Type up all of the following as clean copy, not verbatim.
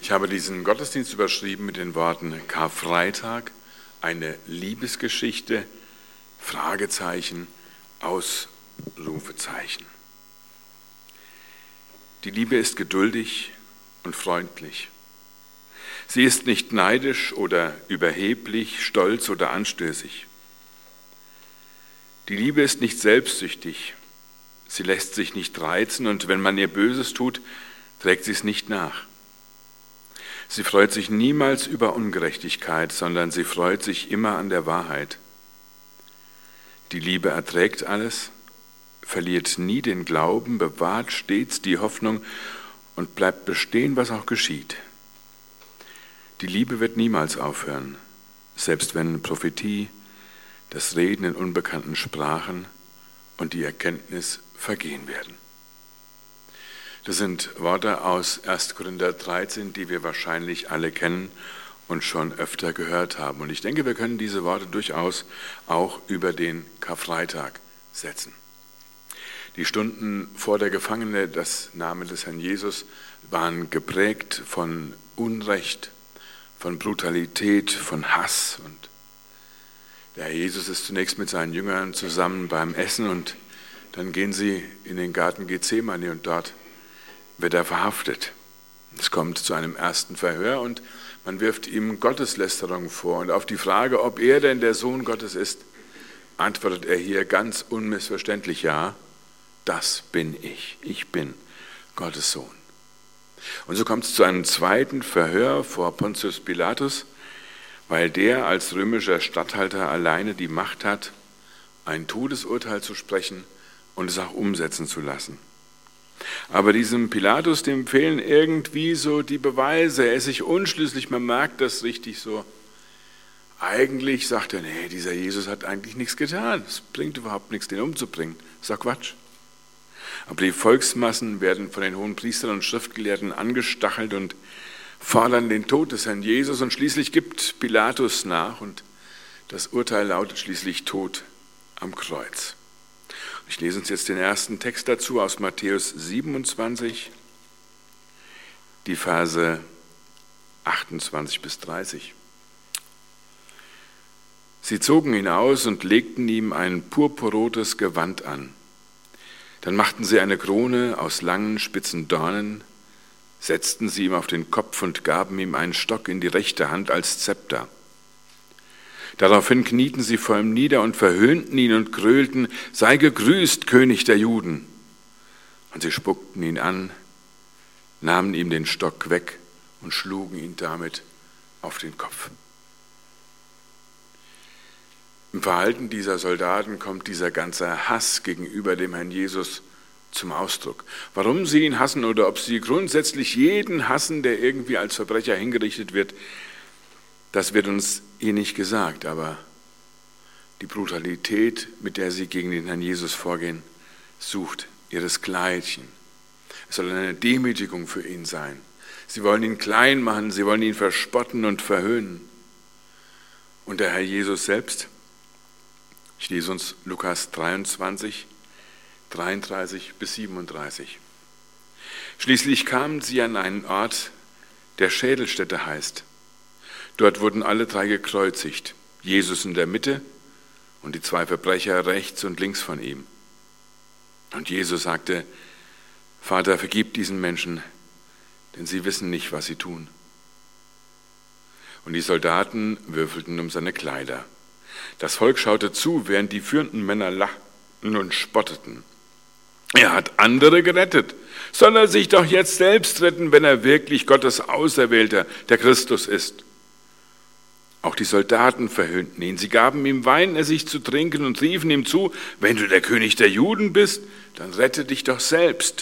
Ich habe diesen Gottesdienst überschrieben mit den Worten Karfreitag, eine Liebesgeschichte, Fragezeichen, Ausrufezeichen. Die Liebe ist geduldig und freundlich. Sie ist nicht neidisch oder überheblich, stolz oder anstößig. Die Liebe ist nicht selbstsüchtig. Sie lässt sich nicht reizen und wenn man ihr Böses tut, trägt sie es nicht nach. Sie freut sich niemals über Ungerechtigkeit, sondern sie freut sich immer an der Wahrheit. Die Liebe erträgt alles, verliert nie den Glauben, bewahrt stets die Hoffnung und bleibt bestehen, was auch geschieht. Die Liebe wird niemals aufhören, selbst wenn Prophetie, das Reden in unbekannten Sprachen und die Erkenntnis vergehen werden. Das sind Worte aus 1. Korinther 13, die wir wahrscheinlich alle kennen und schon öfter gehört haben. Und ich denke, wir können diese Worte durchaus auch über den Karfreitag setzen. Die Stunden vor der Gefangene, das Name des Herrn Jesus, waren geprägt von Unrecht, von Brutalität, von Hass. Und der Herr Jesus ist zunächst mit seinen Jüngern zusammen beim Essen und dann gehen sie in den Garten Gethsemane und dort wird er verhaftet. Es kommt zu einem ersten Verhör und man wirft ihm Gotteslästerung vor. Und auf die Frage, ob er denn der Sohn Gottes ist, antwortet er hier ganz unmissverständlich: Ja, das bin ich. Ich bin Gottes Sohn. Und so kommt es zu einem zweiten Verhör vor Pontius Pilatus, weil der als römischer Statthalter alleine die Macht hat, ein Todesurteil zu sprechen und es auch umsetzen zu lassen. Aber diesem Pilatus, dem fehlen irgendwie so die Beweise. Er ist sich unschlüssig, man merkt das richtig so. Eigentlich sagt er, nee, dieser Jesus hat eigentlich nichts getan. Es bringt überhaupt nichts, den umzubringen. Das ist doch Quatsch. Aber die Volksmassen werden von den hohen Priestern und Schriftgelehrten angestachelt und fordern den Tod des Herrn Jesus. Und schließlich gibt Pilatus nach und das Urteil lautet schließlich Tod am Kreuz. Ich lese uns jetzt den ersten Text dazu aus Matthäus 27, die Verse 28 bis 30. Sie zogen ihn aus und legten ihm ein purpurrotes Gewand an. Dann machten sie eine Krone aus langen, spitzen Dornen, setzten sie ihm auf den Kopf und gaben ihm einen Stock in die rechte Hand als Zepter. Daraufhin knieten sie vor ihm nieder und verhöhnten ihn und gröhlten: Sei gegrüßt, König der Juden. Und sie spuckten ihn an, nahmen ihm den Stock weg und schlugen ihn damit auf den Kopf. Im Verhalten dieser Soldaten kommt dieser ganze Hass gegenüber dem Herrn Jesus zum Ausdruck. Warum sie ihn hassen oder ob sie grundsätzlich jeden hassen, der irgendwie als Verbrecher hingerichtet wird, das wird uns hier nicht gesagt, aber die Brutalität, mit der sie gegen den Herrn Jesus vorgehen, sucht ihresgleichen. Es soll eine Demütigung für ihn sein. Sie wollen ihn klein machen, sie wollen ihn verspotten und verhöhnen. Und der Herr Jesus selbst, ich lese uns Lukas 23, 33 bis 37. Schließlich kamen sie an einen Ort, der Schädelstätte heißt. Dort wurden alle drei gekreuzigt, Jesus in der Mitte und die zwei Verbrecher rechts und links von ihm. Und Jesus sagte: Vater, vergib diesen Menschen, denn sie wissen nicht, was sie tun. Und die Soldaten würfelten um seine Kleider. Das Volk schaute zu, während die führenden Männer lachten und spotteten. Er hat andere gerettet. Soll er sich doch jetzt selbst retten, wenn er wirklich Gottes Auserwählter, der Christus ist? Auch die Soldaten verhöhnten ihn. Sie gaben ihm Wein, sich zu trinken und riefen ihm zu: Wenn du der König der Juden bist, dann rette dich doch selbst.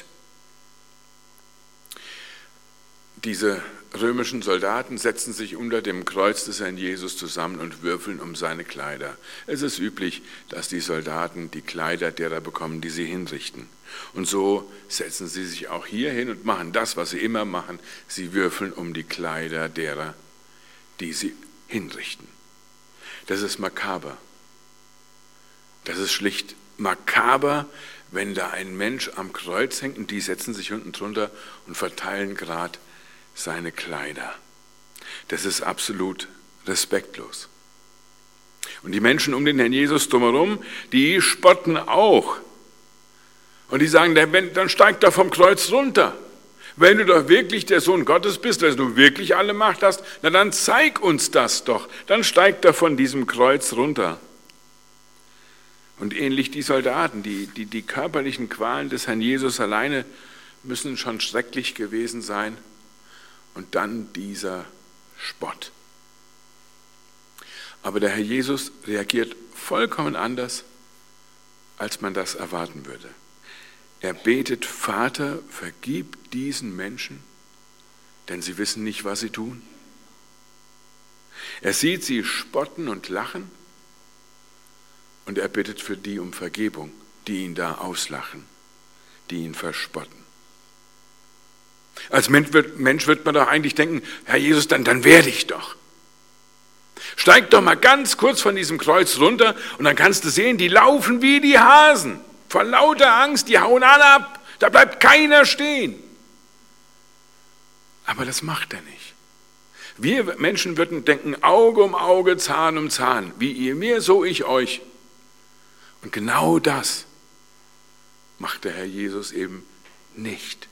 Diese römischen Soldaten setzen sich unter dem Kreuz des Herrn Jesus zusammen und würfeln um seine Kleider. Es ist üblich, dass die Soldaten die Kleider derer bekommen, die sie hinrichten. Und so setzen sie sich auch hier hin und machen das, was sie immer machen. Sie würfeln um die Kleider derer, die sie hinrichten. Das ist makaber. Das ist schlicht makaber, wenn da ein Mensch am Kreuz hängt und die setzen sich unten drunter und verteilen gerade seine Kleider. Das ist absolut respektlos. Und die Menschen um den Herrn Jesus drumherum, die spotten auch. Und die sagen, dann steig doch vom Kreuz runter. Wenn du doch wirklich der Sohn Gottes bist, wenn du wirklich alle Macht hast, na dann zeig uns das doch. Dann steig doch von diesem Kreuz runter. Und ähnlich die Soldaten, die körperlichen Qualen des Herrn Jesus alleine müssen schon schrecklich gewesen sein. Und dann dieser Spott. Aber der Herr Jesus reagiert vollkommen anders, als man das erwarten würde. Er betet: Vater, vergib diesen Menschen, denn sie wissen nicht, was sie tun. Er sieht sie spotten und lachen und er bittet für die um Vergebung, die ihn da auslachen, die ihn verspotten. Als Mensch wird man doch eigentlich denken: Herr Jesus, dann werde ich doch. Steig doch mal ganz kurz von diesem Kreuz runter und dann kannst du sehen, die laufen wie die Hasen. Vor lauter Angst, die hauen alle ab, da bleibt keiner stehen. Aber das macht er nicht. Wir Menschen würden denken: Auge um Auge, Zahn um Zahn. Wie ihr mir, so ich euch. Und genau das macht der Herr Jesus eben nicht.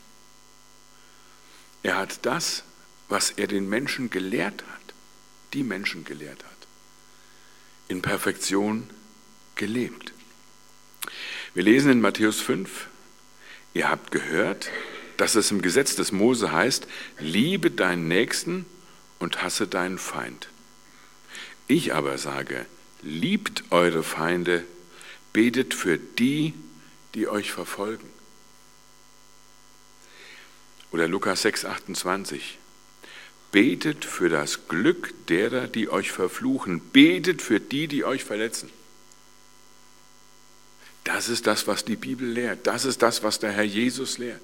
Er hat das, was er den Menschen gelehrt hat, die Menschen gelehrt hat, in Perfektion gelebt. Wir lesen in Matthäus 5, ihr habt gehört, dass es im Gesetz des Mose heißt: Liebe deinen Nächsten und hasse deinen Feind. Ich aber sage: Liebt eure Feinde, betet für die, die euch verfolgen. Oder Lukas 6, 28. Betet für das Glück derer, die euch verfluchen. Betet für die, die euch verletzen. Das ist das, was die Bibel lehrt. Das ist das, was der Herr Jesus lehrt.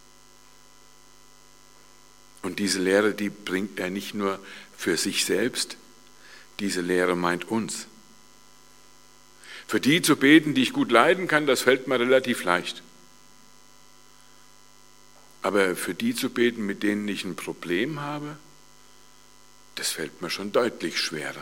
Und diese Lehre, die bringt er nicht nur für sich selbst. Diese Lehre meint uns. Für die zu beten, die ich gut leiden kann, das fällt mir relativ leicht. Aber für die zu beten, mit denen ich ein Problem habe, das fällt mir schon deutlich schwerer.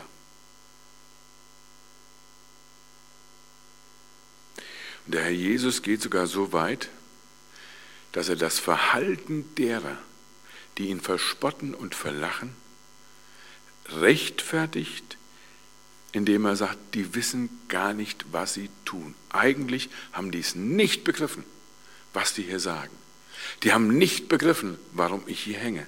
Und der Herr Jesus geht sogar so weit, dass er das Verhalten derer, die ihn verspotten und verlachen, rechtfertigt, indem er sagt, die wissen gar nicht, was sie tun. Eigentlich haben die es nicht begriffen, was die hier sagen. Die haben nicht begriffen, warum ich hier hänge.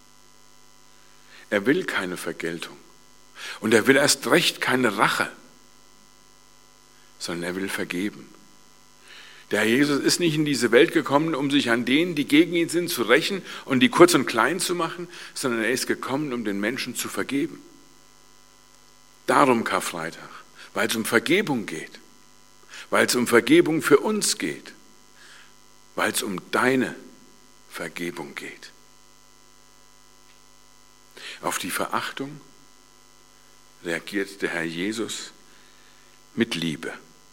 Er will keine Vergeltung. Und er will erst recht keine Rache, sondern er will vergeben. Der Herr Jesus ist nicht in diese Welt gekommen, um sich an denen, die gegen ihn sind, zu rächen und die kurz und klein zu machen, sondern er ist gekommen, um den Menschen zu vergeben. Darum Karfreitag, weil es um Vergebung geht, weil es um Vergebung für uns geht, weil es um deine Vergebung geht. Auf die Verachtung reagiert der Herr Jesus mit Liebe.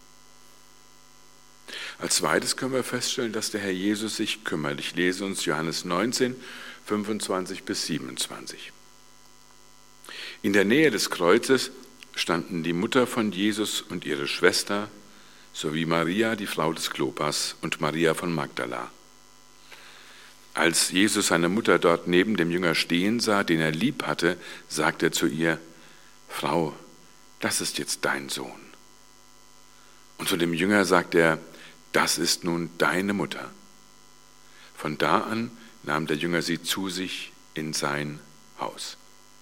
Als zweites können wir feststellen, dass der Herr Jesus sich kümmert. Ich lese uns Johannes 19, 25 bis 27. In der Nähe des Kreuzes standen die Mutter von Jesus und ihre Schwester sowie Maria, die Frau des Klopas, und Maria von Magdala. Als Jesus seine Mutter dort neben dem Jünger stehen sah, den er lieb hatte, sagte er zu ihr: Frau, das ist jetzt dein Sohn. Und zu dem Jünger sagte er: Das ist nun deine Mutter. Von da an nahm der Jünger sie zu sich in sein Haus.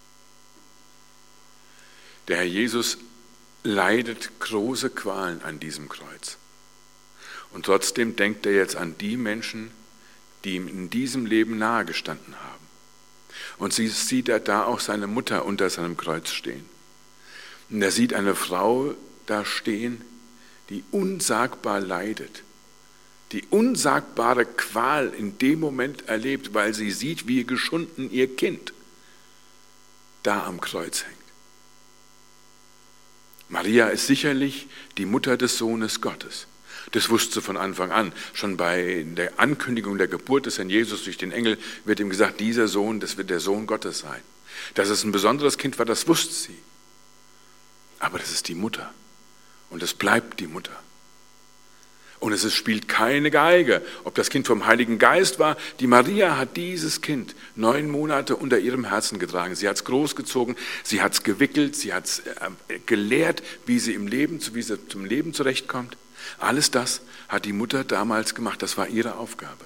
Der Herr Jesus leidet große Qualen an diesem Kreuz. Und trotzdem denkt er jetzt an die Menschen, die ihm in diesem Leben nahegestanden haben. Und sie sieht er da auch seine Mutter unter seinem Kreuz stehen. Und er sieht eine Frau da stehen, die unsagbar leidet, die unsagbare Qual in dem Moment erlebt, weil sie sieht, wie geschunden ihr Kind da am Kreuz hängt. Maria ist sicherlich die Mutter des Sohnes Gottes. Das wusste sie von Anfang an. Schon bei der Ankündigung der Geburt des Herrn Jesus durch den Engel wird ihm gesagt, dieser Sohn, das wird der Sohn Gottes sein. Dass es ein besonderes Kind war, das wusste sie. Aber das ist die Mutter. Und es bleibt die Mutter. Und es spielt keine Geige, ob das Kind vom Heiligen Geist war. Die Maria hat dieses Kind 9 Monate unter ihrem Herzen getragen. Sie hat es großgezogen, sie hat es gewickelt, sie hat es gelehrt, wie sie zum Leben zurechtkommt. Alles das hat die Mutter damals gemacht, das war ihre Aufgabe.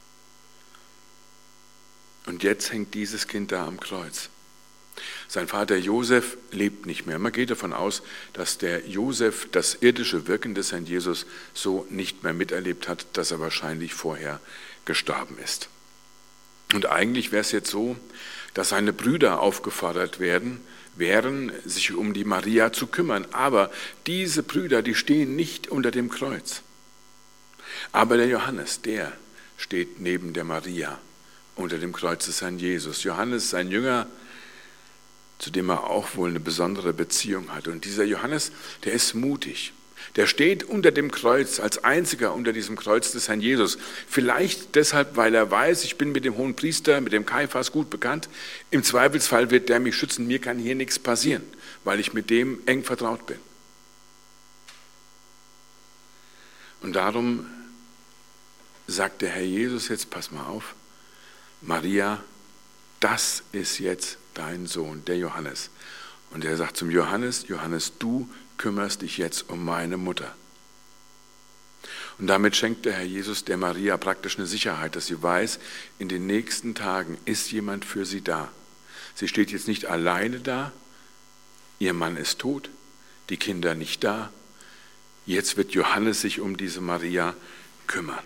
Und jetzt hängt dieses Kind da am Kreuz. Sein Vater Josef lebt nicht mehr. Man geht davon aus, dass der Josef das irdische Wirken des Herrn Jesus so nicht mehr miterlebt hat, dass er wahrscheinlich vorher gestorben ist. Und eigentlich wäre es jetzt so, dass seine Brüder aufgefordert wären, sich um die Maria zu kümmern. Aber diese Brüder, die stehen nicht unter dem Kreuz. Aber der Johannes, der steht neben der Maria unter dem Kreuz des Herrn Jesus. Johannes, sein Jünger, zu dem er auch wohl eine besondere Beziehung hat. Und dieser Johannes, der ist mutig. Der steht unter dem Kreuz, als einziger unter diesem Kreuz des Herrn Jesus. Vielleicht deshalb, weil er weiß, ich bin mit dem Hohenpriester, mit dem Kaiphas gut bekannt. Im Zweifelsfall wird der mich schützen, mir kann hier nichts passieren, weil ich mit dem eng vertraut bin. Und darum sagt der Herr Jesus jetzt, pass mal auf, Maria, das ist jetzt dein Sohn, der Johannes. Und er sagt zum Johannes, Johannes, du kümmerst dich jetzt um meine Mutter. Und damit schenkt der Herr Jesus der Maria praktisch eine Sicherheit, dass sie weiß, in den nächsten Tagen ist jemand für sie da. Sie steht jetzt nicht alleine da, ihr Mann ist tot, die Kinder nicht da. Jetzt wird Johannes sich um diese Maria kümmern.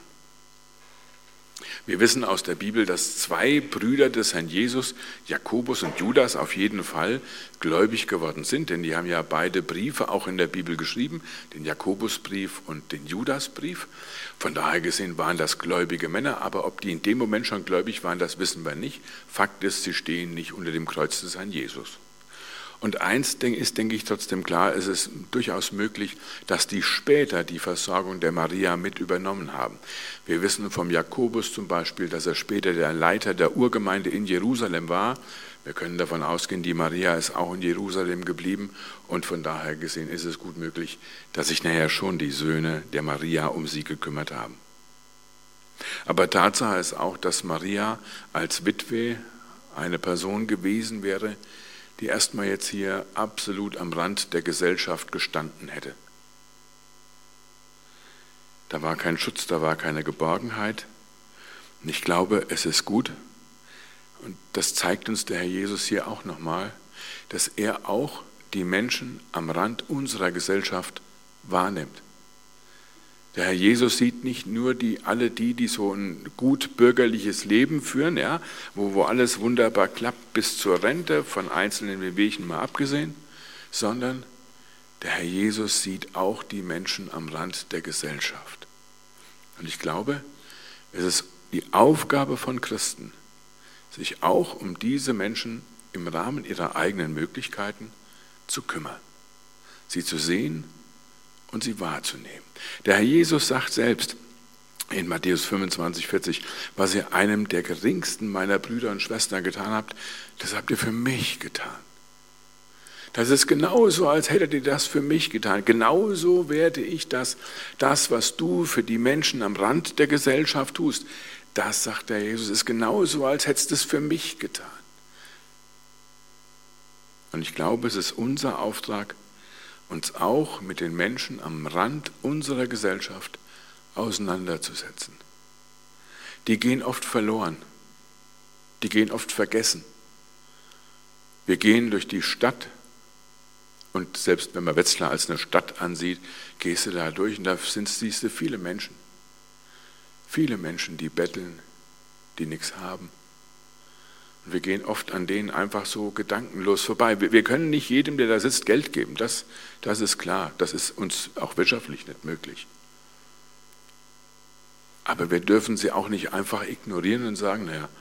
Wir wissen aus der Bibel, dass 2 Brüder des Herrn Jesus, Jakobus und Judas, auf jeden Fall gläubig geworden sind, denn die haben ja beide Briefe auch in der Bibel geschrieben, den Jakobusbrief und den Judasbrief. Von daher gesehen waren das gläubige Männer, aber ob die in dem Moment schon gläubig waren, das wissen wir nicht. Fakt ist, sie stehen nicht unter dem Kreuz des Herrn Jesus. Und eins ist, denke ich, trotzdem klar, es ist durchaus möglich, dass die später die Versorgung der Maria mit übernommen haben. Wir wissen vom Jakobus zum Beispiel, dass er später der Leiter der Urgemeinde in Jerusalem war. Wir können davon ausgehen, die Maria ist auch in Jerusalem geblieben und von daher gesehen ist es gut möglich, dass sich nachher schon die Söhne der Maria um sie gekümmert haben. Aber Tatsache ist auch, dass Maria als Witwe eine Person gewesen wäre, die erstmal jetzt hier absolut am Rand der Gesellschaft gestanden hätte. Da war kein Schutz, da war keine Geborgenheit. Und ich glaube, es ist gut, und das zeigt uns der Herr Jesus hier auch nochmal, dass er auch die Menschen am Rand unserer Gesellschaft wahrnimmt. Der Herr Jesus sieht nicht nur alle die so ein gut bürgerliches Leben führen, ja, wo alles wunderbar klappt bis zur Rente, von einzelnen Wehwehchen mal abgesehen, sondern der Herr Jesus sieht auch die Menschen am Rand der Gesellschaft. Und ich glaube, es ist die Aufgabe von Christen, sich auch um diese Menschen im Rahmen ihrer eigenen Möglichkeiten zu kümmern, sie zu sehen und sie wahrzunehmen. Der Herr Jesus sagt selbst in Matthäus 25, 40, was ihr einem der geringsten meiner Brüder und Schwestern getan habt, das habt ihr für mich getan. Das ist genauso, als hättet ihr das für mich getan. Genauso werde ich das, was du für die Menschen am Rand der Gesellschaft tust, das, sagt der Jesus, ist genauso, als hättest du es für mich getan. Und ich glaube, es ist unser Auftrag, uns auch mit den Menschen am Rand unserer Gesellschaft auseinanderzusetzen. Die gehen oft verloren, die gehen oft vergessen. Wir gehen durch die Stadt und selbst wenn man Wetzlar als eine Stadt ansieht, gehst du da durch und da siehst du viele Menschen, die betteln, die nichts haben. Und wir gehen oft an denen einfach so gedankenlos vorbei. Wir können nicht jedem, der da sitzt, Geld geben. Das ist klar. Das ist uns auch wirtschaftlich nicht möglich. Aber wir dürfen sie auch nicht einfach ignorieren und sagen, naja,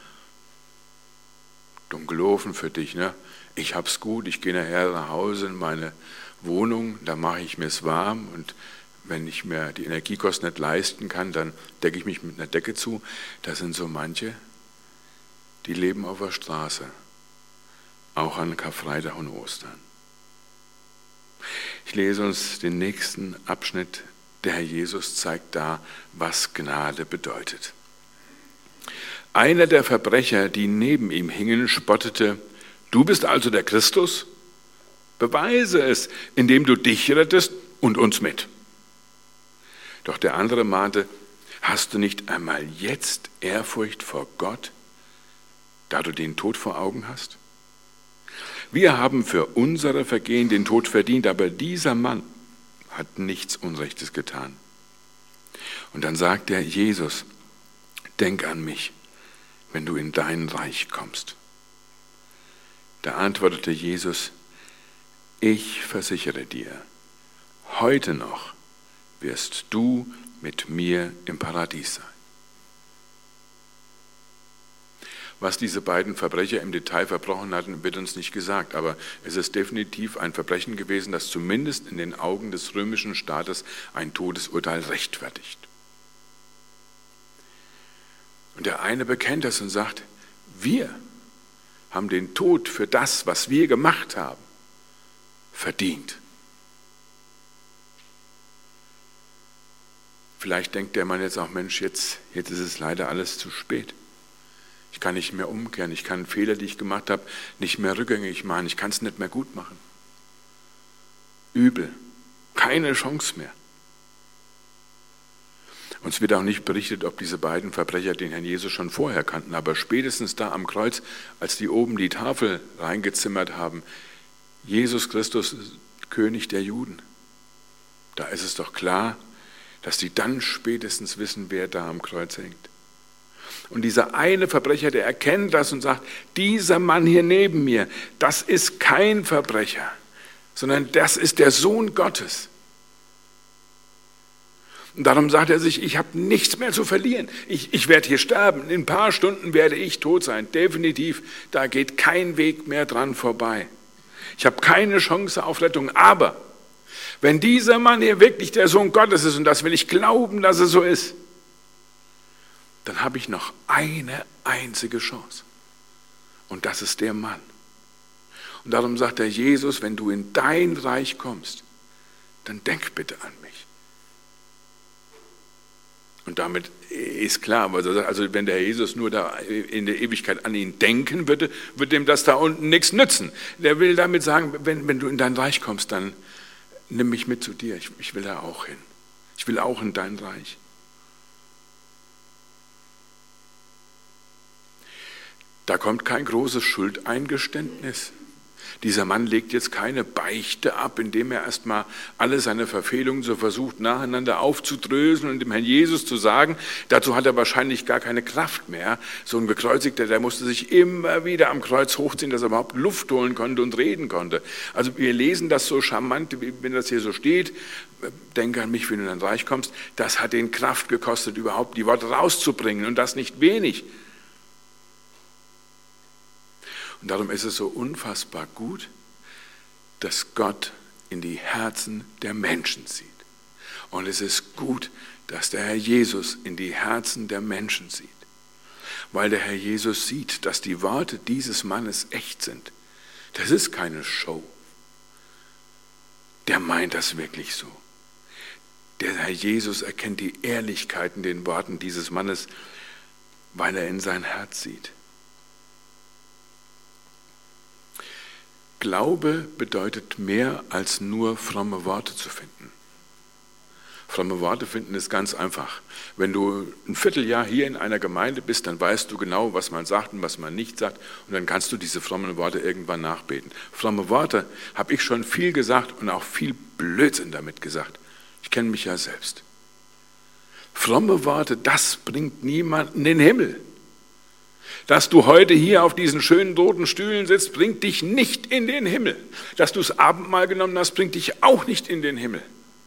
dumm gelaufen für dich, ne? Ich hab's gut, ich gehe nachher nach Hause in meine Wohnung, da mache ich mir's warm und wenn ich mir die Energiekosten nicht leisten kann, dann decke ich mich mit einer Decke zu. Da sind so manche, die leben auf der Straße, auch an Karfreitag und Ostern. Ich lese uns den nächsten Abschnitt. Der Herr Jesus zeigt da, was Gnade bedeutet. Einer der Verbrecher, die neben ihm hingen, spottete: Du bist also der Christus? Beweise es, indem du dich rettest und uns mit. Doch der andere mahnte: Hast du nicht einmal jetzt Ehrfurcht vor Gott, da du den Tod vor Augen hast? Wir haben für unsere Vergehen den Tod verdient, aber dieser Mann hat nichts Unrechtes getan. Und dann sagt er: Jesus, denk an mich, wenn du in dein Reich kommst. Da antwortete Jesus: Ich versichere dir, heute noch wirst du mit mir im Paradies sein. Was diese beiden Verbrecher im Detail verbrochen hatten, wird uns nicht gesagt, aber es ist definitiv ein Verbrechen gewesen, das zumindest in den Augen des römischen Staates ein Todesurteil rechtfertigt. Und der eine bekennt das und sagt: Wir haben den Tod für das, was wir gemacht haben, verdient. Vielleicht denkt der Mann jetzt auch: Mensch, jetzt ist es leider alles zu spät. Ich kann nicht mehr umkehren, ich kann Fehler, die ich gemacht habe, nicht mehr rückgängig machen, ich kann es nicht mehr gut machen. Übel, keine Chance mehr. Uns wird auch nicht berichtet, ob diese beiden Verbrecher den Herrn Jesus schon vorher kannten, aber spätestens da am Kreuz, als die oben die Tafel reingezimmert haben: Jesus Christus, König der Juden. Da ist es doch klar, dass die dann spätestens wissen, wer da am Kreuz hängt. Und dieser eine Verbrecher, der erkennt das und sagt: Dieser Mann hier neben mir, das ist kein Verbrecher, sondern das ist der Sohn Gottes. Und darum sagt er sich: Ich habe nichts mehr zu verlieren. Ich werde hier sterben. In ein paar Stunden werde ich tot sein. Definitiv, da geht kein Weg mehr dran vorbei. Ich habe keine Chance auf Rettung. Aber wenn dieser Mann hier wirklich der Sohn Gottes ist, und das will ich glauben, dass es so ist, dann habe ich noch eine einzige Chance. Und das ist der Mann. Und darum sagt der Jesus: Wenn du in dein Reich kommst, dann denk bitte an mich. Und damit ist klar, also wenn der Herr Jesus nur da in der Ewigkeit an ihn denken würde, würde ihm das da unten nichts nützen. Der will damit sagen: wenn du in dein Reich kommst, dann nimm mich mit zu dir. Ich will da auch hin. Ich will auch in dein Reich. Da kommt kein großes Schuldeingeständnis. Dieser Mann legt jetzt keine Beichte ab, indem er erstmal alle seine Verfehlungen so versucht, nacheinander aufzudröseln und dem Herrn Jesus zu sagen. Dazu hat er wahrscheinlich gar keine Kraft mehr. So ein Gekreuzigter, der musste sich immer wieder am Kreuz hochziehen, dass er überhaupt Luft holen konnte und reden konnte. Also wir lesen das so charmant, wenn das hier so steht: Denke an mich, wenn du in dein Reich kommst. Das hat ihn Kraft gekostet, überhaupt die Worte rauszubringen, und das nicht wenig. Und darum ist es so unfassbar gut, dass Gott in die Herzen der Menschen sieht. Und es ist gut, dass der Herr Jesus in die Herzen der Menschen sieht. Weil der Herr Jesus sieht, dass die Worte dieses Mannes echt sind. Das ist keine Show. Der meint das wirklich so. Der Herr Jesus erkennt die Ehrlichkeit in den Worten dieses Mannes, weil er in sein Herz sieht. Glaube bedeutet mehr als nur fromme Worte zu finden. Fromme Worte finden ist ganz einfach. Wenn du ein Vierteljahr hier in einer Gemeinde bist, dann weißt du genau, was man sagt und was man nicht sagt, und dann kannst du diese frommen Worte irgendwann nachbeten. Fromme Worte habe ich schon viel gesagt und auch viel Blödsinn damit gesagt. Ich kenne mich ja selbst. Fromme Worte, das bringt niemanden in den Himmel. Dass du heute hier auf diesen schönen roten Stühlen sitzt, bringt dich nicht in den Himmel. Dass du das Abendmahl genommen hast, bringt dich auch nicht in den Himmel.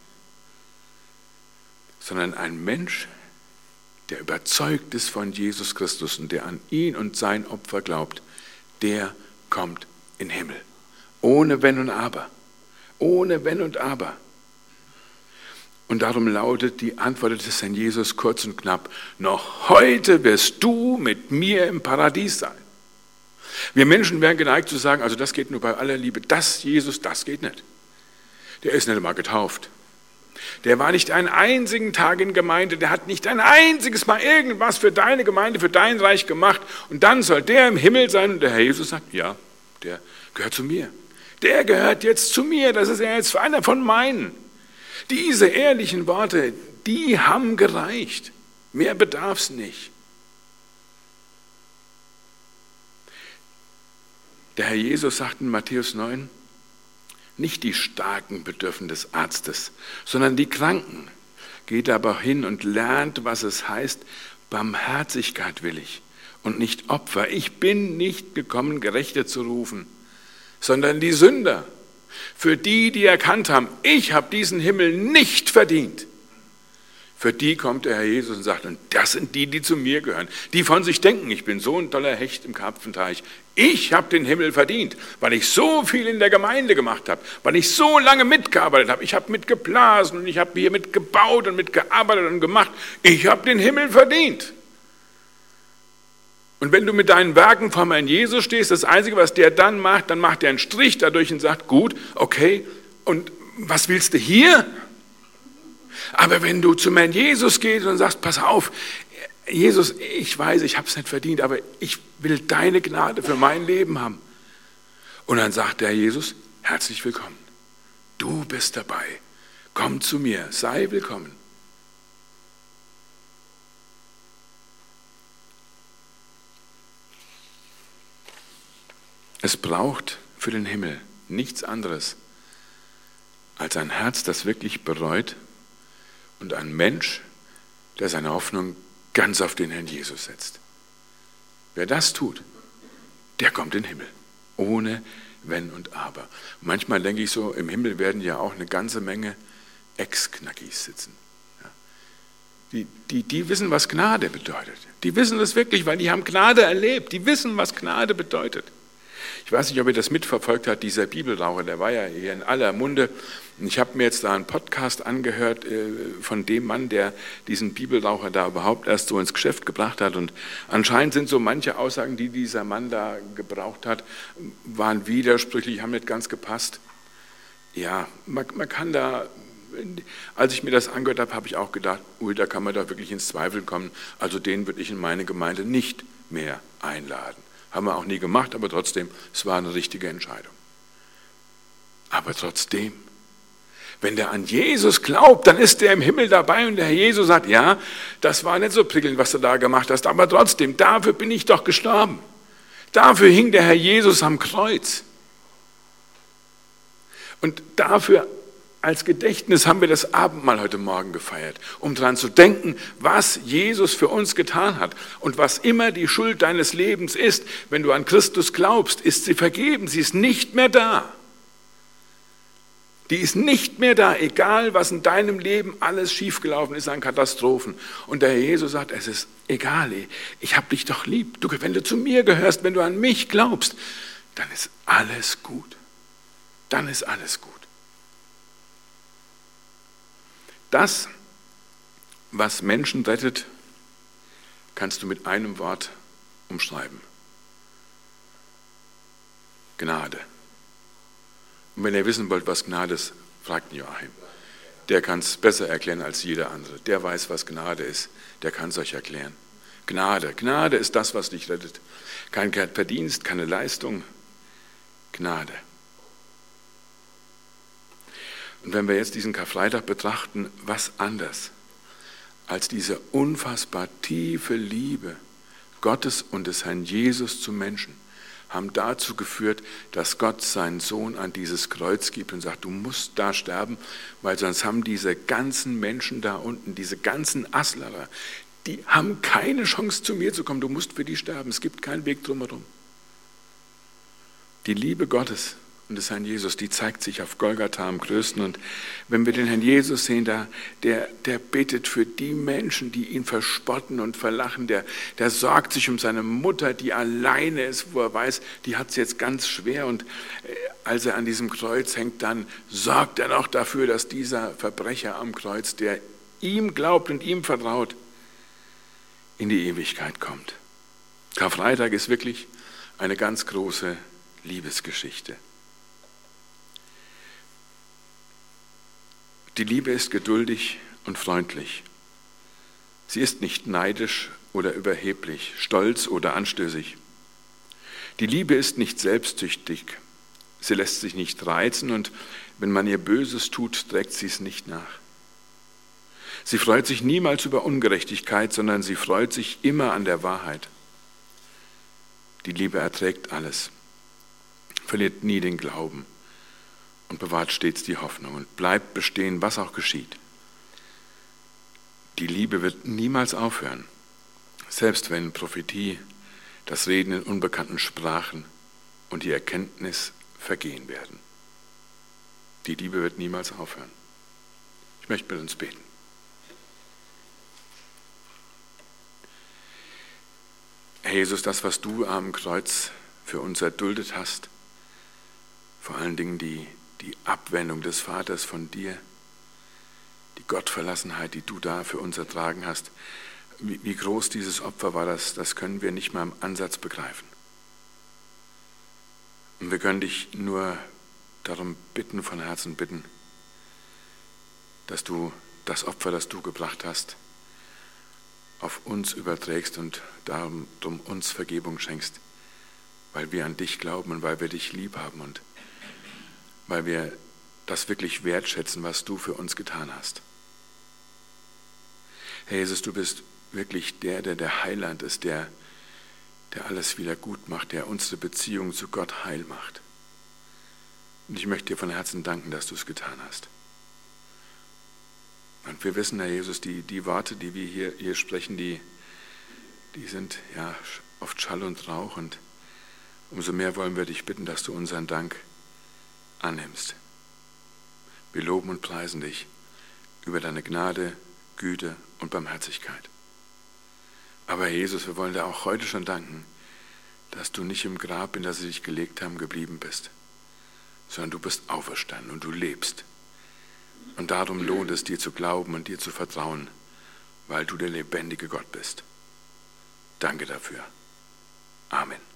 Sondern ein Mensch, der überzeugt ist von Jesus Christus und der an ihn und sein Opfer glaubt, der kommt in den Himmel. Ohne Wenn und Aber. Ohne Wenn und Aber. Und darum lautet die Antwort des Herrn Jesus kurz und knapp: Noch heute wirst du mit mir im Paradies sein. Wir Menschen wären geneigt zu sagen, also das geht nur bei aller Liebe, das Jesus, das geht nicht. Der ist nicht einmal getauft. Der war nicht einen einzigen Tag in Gemeinde, der hat nicht ein einziges Mal irgendwas für deine Gemeinde, für dein Reich gemacht. Und dann soll der im Himmel sein. Und der Herr Jesus sagt, ja, der gehört zu mir. Der gehört jetzt zu mir, das ist ja jetzt einer von meinen. Diese ehrlichen Worte, die haben gereicht. Mehr bedarf es nicht. Der Herr Jesus sagt in Matthäus 9, nicht die Starken bedürfen des Arztes, sondern die Kranken. Geht aber hin und lernt, was es heißt, Barmherzigkeit will ich und nicht Opfer. Ich bin nicht gekommen, Gerechte zu rufen, sondern die Sünder. Für die erkannt haben, ich habe diesen Himmel nicht verdient. Für die kommt der Herr Jesus und sagt, und das sind die zu mir gehören, die von sich denken, ich bin so ein toller Hecht im Karpfenteich. Ich habe den Himmel verdient, weil ich so viel in der Gemeinde gemacht habe, weil ich so lange mitgearbeitet habe. Ich habe mitgeblasen und ich habe hier mitgebaut und mitgearbeitet und gemacht. Ich habe den Himmel verdient. Und wenn du mit deinen Werken vor Herrn Jesus stehst, das Einzige, was der dann macht er einen Strich dadurch und sagt, gut, okay, und was willst du hier? Aber wenn du zum Herrn Jesus gehst und sagst, pass auf, Jesus, ich weiß, ich habe es nicht verdient, aber ich will deine Gnade für mein Leben haben. Und dann sagt der Herr Jesus, herzlich willkommen. Du bist dabei. Komm zu mir, sei willkommen. Es braucht für den Himmel nichts anderes als ein Herz, das wirklich bereut, und ein Mensch, der seine Hoffnung ganz auf den Herrn Jesus setzt. Wer das tut, der kommt in den Himmel, ohne Wenn und Aber. Manchmal denke ich so, im Himmel werden ja auch eine ganze Menge Ex-Knackis sitzen. Ja. Die wissen, was Gnade bedeutet. Die wissen das wirklich, weil die haben Gnade erlebt. Die wissen, was Gnade bedeutet. Ich weiß nicht, ob ihr das mitverfolgt habt, dieser Bibelraucher, der war ja hier in aller Munde. Ich habe mir jetzt da einen Podcast angehört von dem Mann, der diesen Bibelraucher da überhaupt erst so ins Geschäft gebracht hat. Und anscheinend sind so manche Aussagen, die dieser Mann da gebraucht hat, waren widersprüchlich, haben nicht ganz gepasst. Ja, man kann da, als ich mir das angehört habe, habe ich auch gedacht, ui, da kann man da wirklich ins Zweifeln kommen. Also den würde ich in meine Gemeinde nicht mehr einladen. Haben wir auch nie gemacht, aber trotzdem, es war eine richtige Entscheidung. Aber trotzdem, wenn der an Jesus glaubt, dann ist der im Himmel dabei und der Herr Jesus sagt, ja, das war nicht so prickelnd, was du da gemacht hast, aber trotzdem, dafür bin ich doch gestorben. Dafür hing der Herr Jesus am Kreuz. Und dafür als Gedächtnis haben wir das Abendmahl heute Morgen gefeiert, um daran zu denken, was Jesus für uns getan hat. Und was immer die Schuld deines Lebens ist, wenn du an Christus glaubst, ist sie vergeben, sie ist nicht mehr da. Die ist nicht mehr da, egal was in deinem Leben alles schiefgelaufen ist an Katastrophen. Und der Herr Jesus sagt, es ist egal, ich habe dich doch lieb. Wenn du zu mir gehörst, wenn du an mich glaubst, dann ist alles gut. Dann ist alles gut. Das, was Menschen rettet, kannst du mit einem Wort umschreiben. Gnade. Und wenn ihr wissen wollt, was Gnade ist, fragt Joachim. Der kann es besser erklären als jeder andere. Der weiß, was Gnade ist. Der kann es euch erklären. Gnade. Gnade ist das, was dich rettet. Kein Verdienst, keine Leistung. Gnade. Und wenn wir jetzt diesen Karfreitag betrachten, was anders als diese unfassbar tiefe Liebe Gottes und des Herrn Jesus zum Menschen haben dazu geführt, dass Gott seinen Sohn an dieses Kreuz gibt und sagt, du musst da sterben, weil sonst haben diese ganzen Menschen da unten, diese ganzen Aslerer, die haben keine Chance zu mir zu kommen, du musst für die sterben, es gibt keinen Weg drumherum. Die Liebe Gottes und des Herrn Jesus, die zeigt sich auf Golgatha am größten. Und wenn wir den Herrn Jesus sehen, der betet für die Menschen, die ihn verspotten und verlachen. Der sorgt sich um seine Mutter, die alleine ist, wo er weiß, die hat es jetzt ganz schwer. Und als er an diesem Kreuz hängt, dann sorgt er noch dafür, dass dieser Verbrecher am Kreuz, der ihm glaubt und ihm vertraut, in die Ewigkeit kommt. Karfreitag ist wirklich eine ganz große Liebesgeschichte. Die Liebe ist geduldig und freundlich. Sie ist nicht neidisch oder überheblich, stolz oder anstößig. Die Liebe ist nicht selbstsüchtig. Sie lässt sich nicht reizen und wenn man ihr Böses tut, trägt sie es nicht nach. Sie freut sich niemals über Ungerechtigkeit, sondern sie freut sich immer an der Wahrheit. Die Liebe erträgt alles, verliert nie den Glauben und bewahrt stets die Hoffnung und bleibt bestehen, was auch geschieht. Die Liebe wird niemals aufhören, selbst wenn Prophetie, das Reden in unbekannten Sprachen und die Erkenntnis vergehen werden. Die Liebe wird niemals aufhören. Ich möchte mit uns beten. Herr Jesus, das, was du am Kreuz für uns erduldet hast, vor allen Dingen die Abwendung des Vaters von dir, die Gottverlassenheit, die du da für uns ertragen hast, wie groß dieses Opfer war, das können wir nicht mal im Ansatz begreifen. Und wir können dich nur darum bitten, von Herzen bitten, dass du das Opfer, das du gebracht hast, auf uns überträgst und darum uns Vergebung schenkst, weil wir an dich glauben und weil wir dich lieb haben und weil wir das wirklich wertschätzen, was du für uns getan hast. Herr Jesus, du bist wirklich der Heiland ist, der alles wieder gut macht, der unsere Beziehung zu Gott heil macht. Und ich möchte dir von Herzen danken, dass du es getan hast. Und wir wissen, Herr Jesus, die Worte, die wir hier sprechen, die sind ja oft Schall und Rauch. Und umso mehr wollen wir dich bitten, dass du unseren Dank annimmst. Wir loben und preisen dich über deine Gnade, Güte und Barmherzigkeit. Aber Herr Jesus, wir wollen dir auch heute schon danken, dass du nicht im Grab, in das sie dich gelegt haben, geblieben bist, sondern du bist auferstanden und du lebst. Und darum lohnt es, dir zu glauben und dir zu vertrauen, weil du der lebendige Gott bist. Danke dafür. Amen.